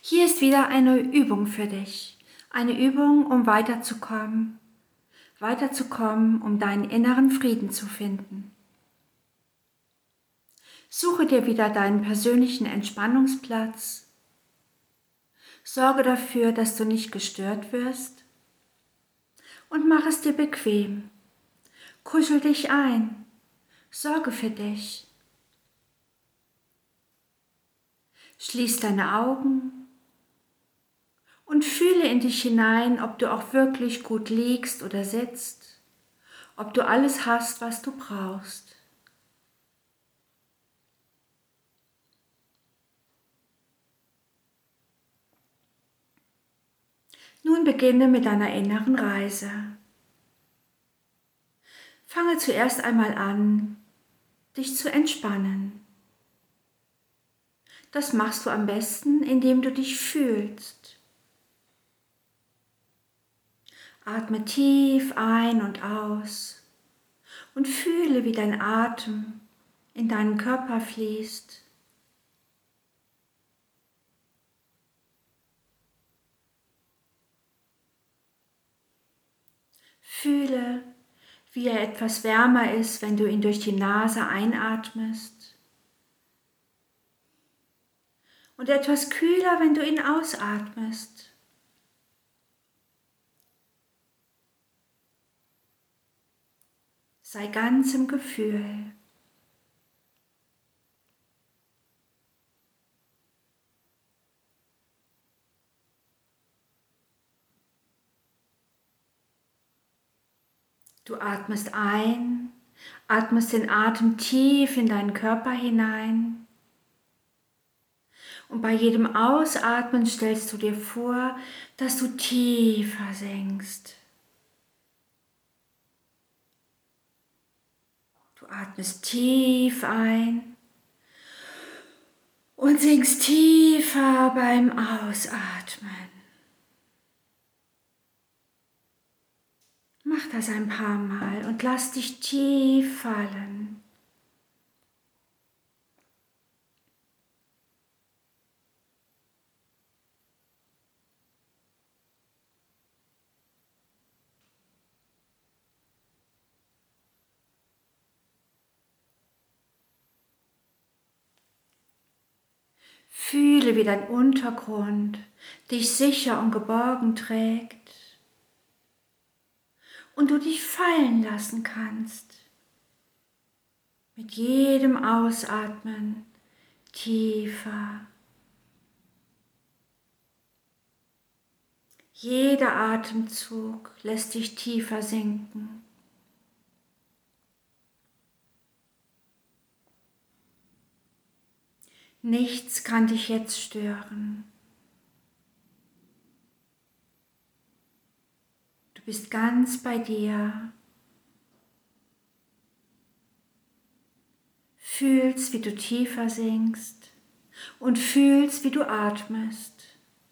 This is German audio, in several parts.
Hier ist wieder eine Übung für dich. Eine Übung, um weiterzukommen. Weiterzukommen, um deinen inneren Frieden zu finden. Suche dir wieder deinen persönlichen Entspannungsplatz. Sorge dafür, dass du nicht gestört wirst. Und mach es dir bequem. Kuschel dich ein. Sorge für dich. Schließ deine Augen und fühle in dich hinein, ob du auch wirklich gut liegst oder sitzt, ob du alles hast, was du brauchst. Nun beginne mit deiner inneren Reise. Fange zuerst einmal an, dich zu entspannen. Das machst du am besten, indem du dich fühlst. Atme tief ein und aus und fühle, wie dein Atem in deinen Körper fließt. Fühle, wie er etwas wärmer ist, wenn du ihn durch die Nase einatmest und etwas kühler, wenn du ihn ausatmest. Sei ganz im Gefühl. Du atmest ein, atmest den Atem tief in deinen Körper hinein. Und bei jedem Ausatmen stellst du dir vor, dass du tiefer sinkst. Du atmest tief ein und sinkst tiefer beim Ausatmen. Mach das ein paar Mal und lass dich tief fallen. Fühle, wie dein Untergrund dich sicher und geborgen trägt und du dich fallen lassen kannst. Mit jedem Ausatmen tiefer. Jeder Atemzug lässt dich tiefer sinken. Nichts kann dich jetzt stören. Du bist ganz bei dir. Fühlst, wie du tiefer sinkst und fühlst, wie du atmest.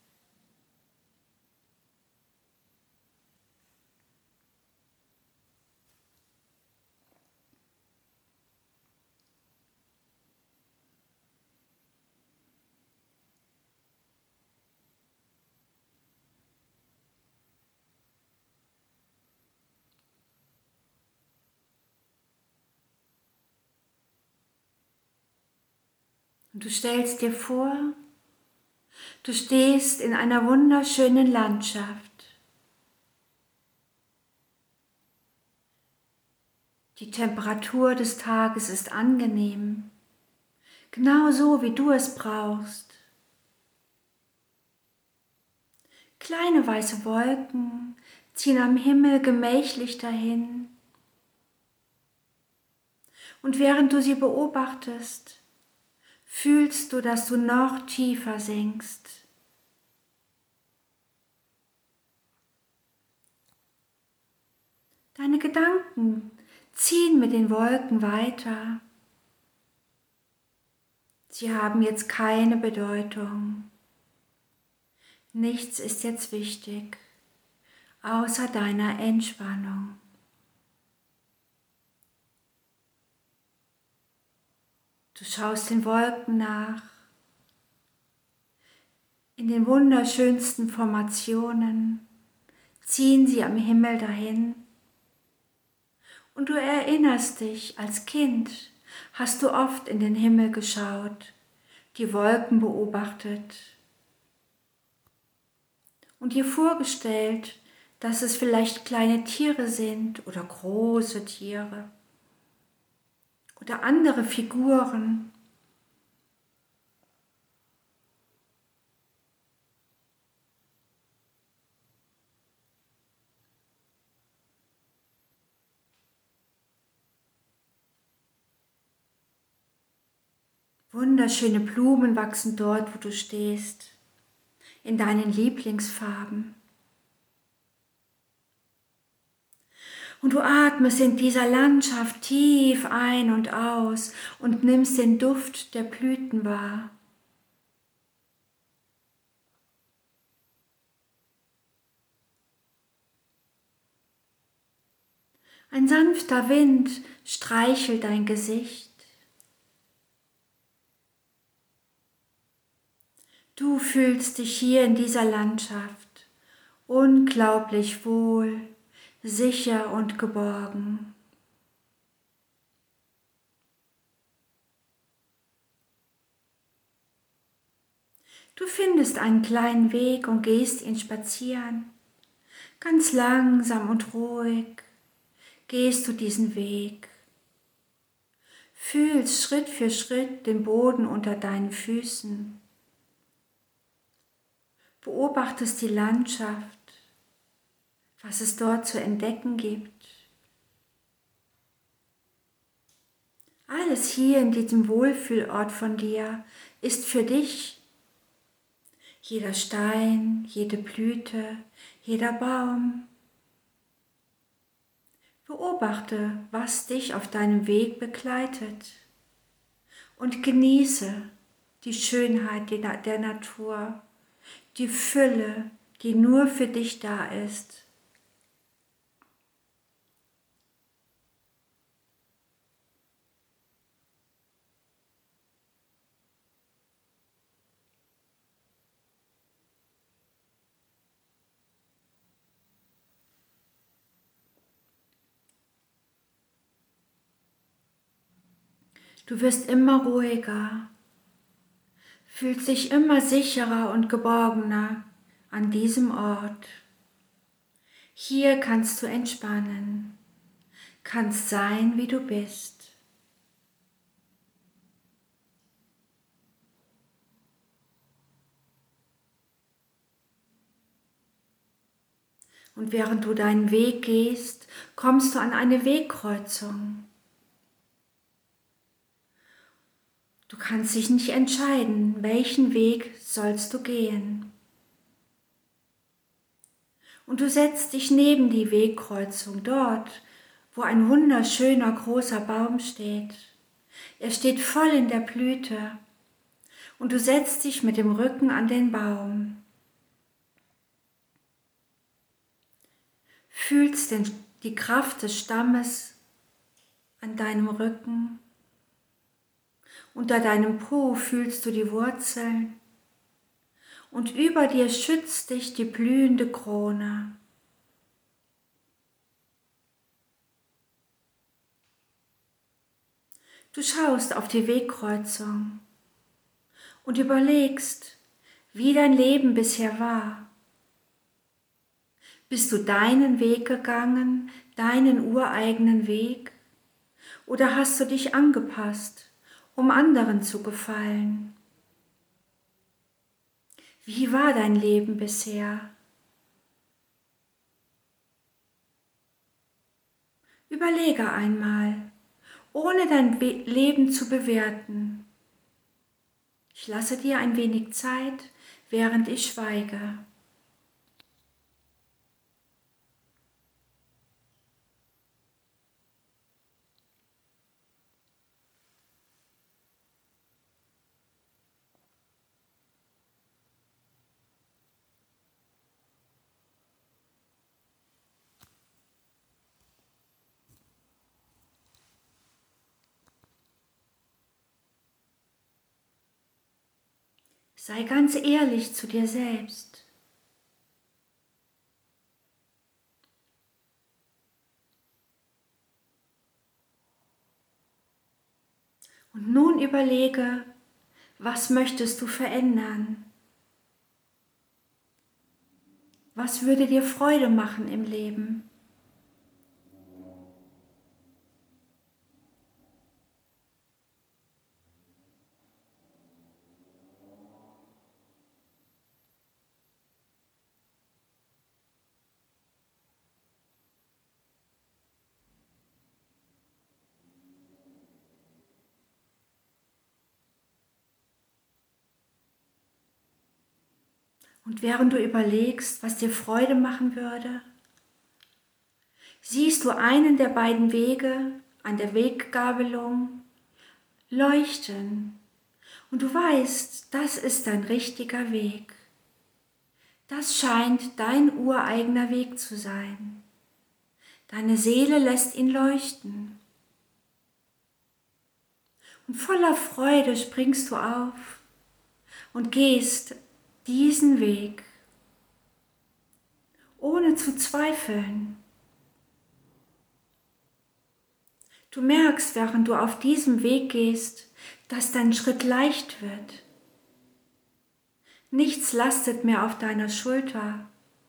Und du stellst dir vor, du stehst in einer wunderschönen Landschaft. Die Temperatur des Tages ist angenehm, genau so, wie du es brauchst. Kleine weiße Wolken ziehen am Himmel gemächlich dahin. Und während du sie beobachtest, fühlst du, dass du noch tiefer sinkst. Deine Gedanken ziehen mit den Wolken weiter. Sie haben jetzt keine Bedeutung. Nichts ist jetzt wichtig, außer deiner Entspannung. Du schaust den Wolken nach, In den wunderschönsten Formationen ziehen sie am Himmel dahin. Und du erinnerst dich, als Kind hast du oft in den Himmel geschaut, die Wolken beobachtet und dir vorgestellt, dass es vielleicht kleine Tiere sind oder große Tiere oder andere Figuren. Wunderschöne Blumen wachsen dort, wo du stehst, in deinen Lieblingsfarben. Und du atmest in dieser Landschaft tief ein und aus und nimmst den Duft der Blüten wahr. Ein sanfter Wind streichelt dein Gesicht. Du fühlst dich hier in dieser Landschaft unglaublich wohl, sicher und geborgen. Du findest einen kleinen Weg und gehst ihn spazieren. Ganz langsam und ruhig gehst du diesen Weg. Fühlst Schritt für Schritt den Boden unter deinen Füßen. Beobachtest die Landschaft, was es dort zu entdecken gibt. Alles hier in diesem Wohlfühlort von dir ist für dich. Jeder Stein, jede Blüte, jeder Baum. Beobachte, was dich auf deinem Weg begleitet und genieße die Schönheit der Natur, die Fülle, die nur für dich da ist. Du wirst immer ruhiger, fühlst dich immer sicherer und geborgener an diesem Ort. Hier kannst du entspannen, kannst sein, wie du bist. Und während du deinen Weg gehst, kommst du an eine Wegkreuzung. Du kannst dich nicht entscheiden, welchen Weg sollst du gehen. Und du setzt dich neben die Wegkreuzung dort, wo ein wunderschöner großer Baum steht. Er steht voll in der Blüte und du setzt dich mit dem Rücken an den Baum. Fühlst die Kraft des Stammes an deinem Rücken. Unter deinem Po fühlst du die Wurzeln und über dir schützt dich die blühende Krone. Du schaust auf die Wegkreuzung und überlegst, wie dein Leben bisher war. Bist du deinen Weg gegangen, deinen ureigenen Weg, oder hast du dich angepasst, um anderen zu gefallen? Wie war dein Leben bisher? Überlege einmal, ohne dein Leben zu bewerten. Ich lasse dir ein wenig Zeit, während ich schweige. Sei ganz ehrlich zu dir selbst. Und nun überlege, was möchtest du verändern? Was würde dir Freude machen im Leben? Und während du überlegst, was dir Freude machen würde, siehst du einen der beiden Wege an der Weggabelung leuchten und du weißt, das ist dein richtiger Weg. Das scheint dein ureigener Weg zu sein. Deine Seele lässt ihn leuchten. Und voller Freude springst du auf und gehst diesen Weg, ohne zu zweifeln. Du merkst, während du auf diesem Weg gehst, dass dein Schritt leicht wird. Nichts lastet mehr auf deiner Schulter.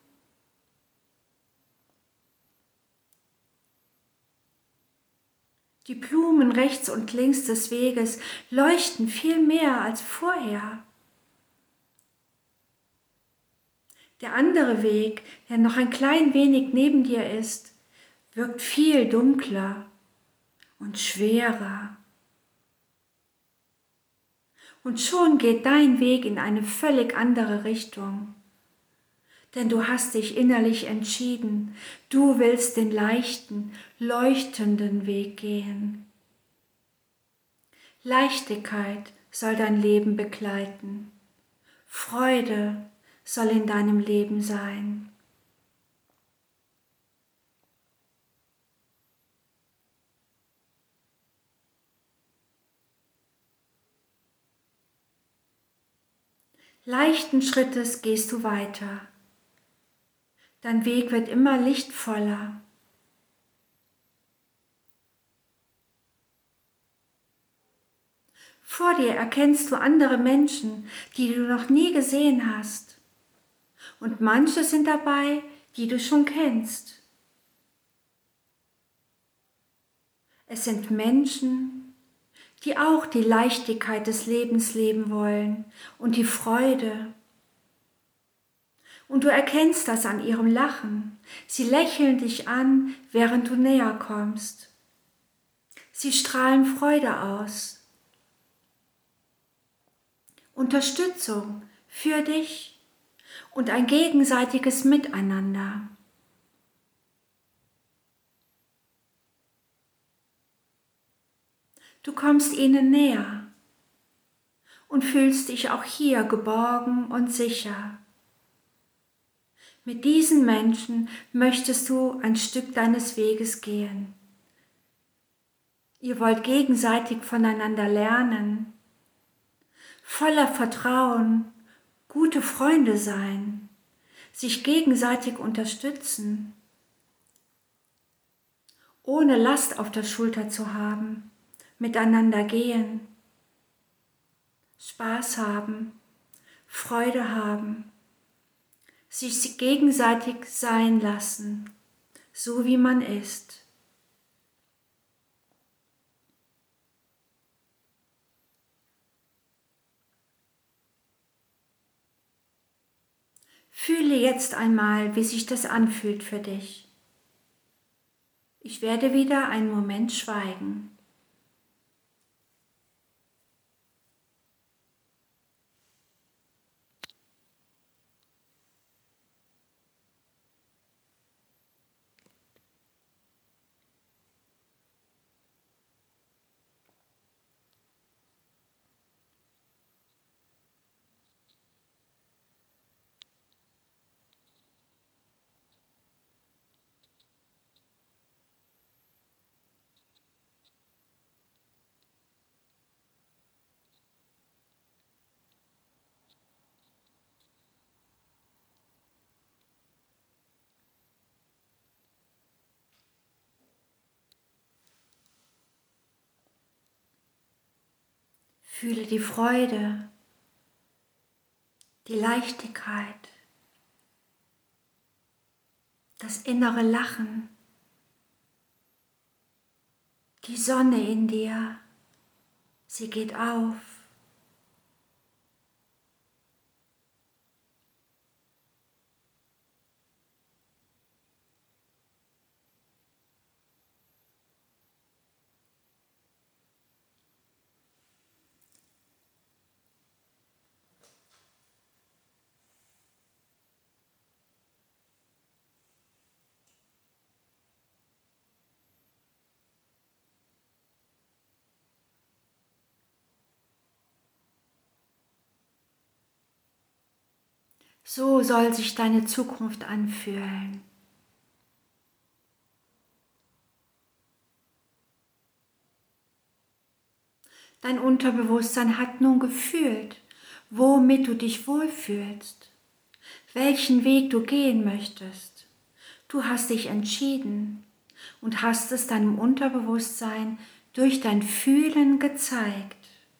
Die Blumen rechts und links des Weges leuchten viel mehr als vorher. Der andere Weg, der noch ein klein wenig neben dir ist, wirkt viel dunkler und schwerer. Und schon geht dein Weg in eine völlig andere Richtung. Denn du hast dich innerlich entschieden, du willst den leichten, leuchtenden Weg gehen. Leichtigkeit soll dein Leben begleiten. Freude soll in deinem Leben sein. Leichten Schrittes gehst du weiter. Dein Weg wird immer lichtvoller. Vor dir erkennst du andere Menschen, die du noch nie gesehen hast. Und manche sind dabei, die du schon kennst. Es sind Menschen, die auch die Leichtigkeit des Lebens leben wollen und die Freude. Und du erkennst das an ihrem Lachen. Sie lächeln dich an, während du näher kommst. Sie strahlen Freude aus. Unterstützung für dich und ein gegenseitiges Miteinander. Du kommst ihnen näher und fühlst dich auch hier geborgen und sicher. Mit diesen Menschen möchtest du ein Stück deines Weges gehen. Ihr wollt gegenseitig voneinander lernen, voller Vertrauen, gute Freunde sein, sich gegenseitig unterstützen, ohne Last auf der Schulter zu haben, miteinander gehen, Spaß haben, Freude haben, sich gegenseitig sein lassen, so wie man ist. Fühle jetzt einmal, wie sich das anfühlt für dich. Ich werde wieder einen Moment schweigen. Fühle die Freude, die Leichtigkeit, das innere Lachen, die Sonne in dir, sie geht auf. So soll sich deine Zukunft anfühlen. Dein Unterbewusstsein hat nun gefühlt, womit du dich wohlfühlst, welchen Weg du gehen möchtest. Du hast dich entschieden und hast es deinem Unterbewusstsein durch dein Fühlen gezeigt.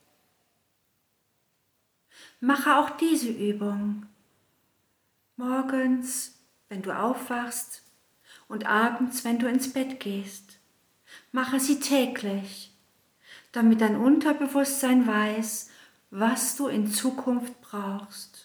Mache auch diese Übung morgens, wenn du aufwachst und abends, wenn du ins Bett gehst. Mache sie täglich, damit dein Unterbewusstsein weiß, was du in Zukunft brauchst.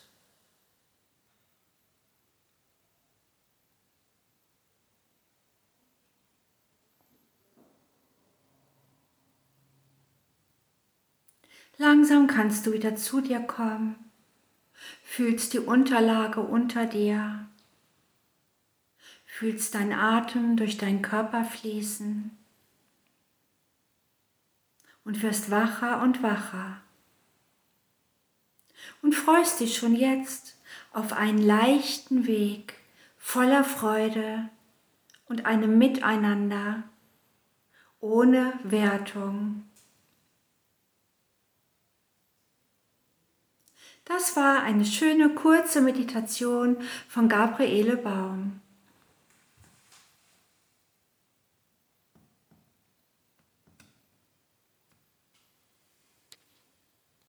Langsam kannst du wieder zu dir kommen, fühlst die Unterlage unter dir, fühlst deinen Atem durch deinen Körper fließen und wirst wacher und wacher und freust dich schon jetzt auf einen leichten Weg voller Freude und einem Miteinander ohne Wertung. Das war eine schöne kurze Meditation von Gabriele Baum.